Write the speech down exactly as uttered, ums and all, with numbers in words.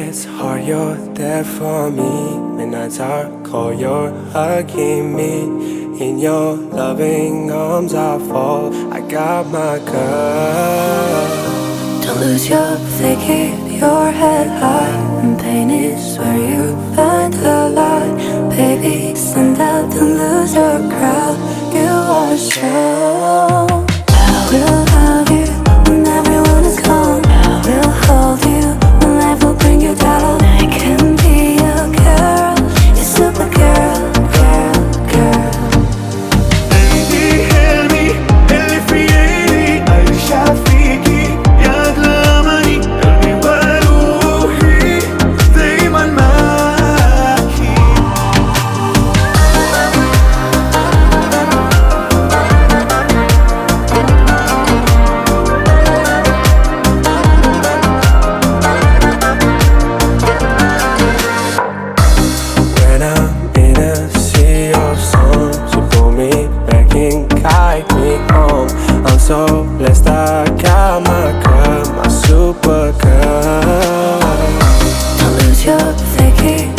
it's hard you're there for me. Midnights are cold, you're hugging me. In your loving arms I fall. I got my girl. Don't lose your faith, keep your head high. And pain is where you find the light. Baby, stand up and lose your crowd. You are strong. I will love you when everyone is gone. I will hold you when life will bring you down. I can be your girl, your super girl, girl, girl. قلبي حلمي اللي في ايدي عايش فيكي يا أغلى أماني. قلبي وروحي دايما معاكي. When I'm in a sea of storms, you pull me back and guide me home. I'm so blessed I got my girl, my super girl. Don't lose your faith, keep